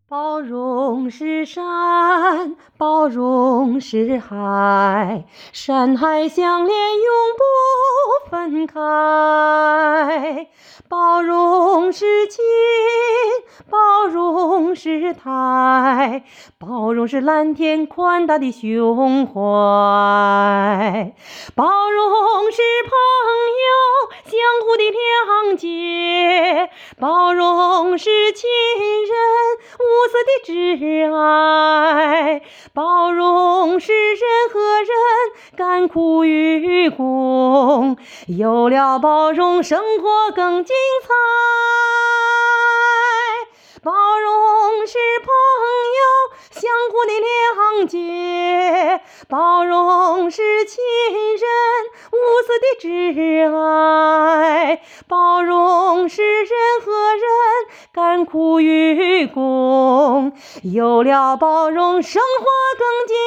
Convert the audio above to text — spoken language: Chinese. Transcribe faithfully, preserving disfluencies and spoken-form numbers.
包容是山，包容是海，山海相连永不分开。包容是情，包容是态，包容是蓝天宽大的胸怀。包容是朋友相互的谅解，包容是亲人无私的挚爱，包容是人和人甘苦与共，有了包容，生活更精彩。包容是朋友相互的谅解，包容是亲人无私的挚爱，包容是人和人甘苦与共，有了包容，生活更精彩。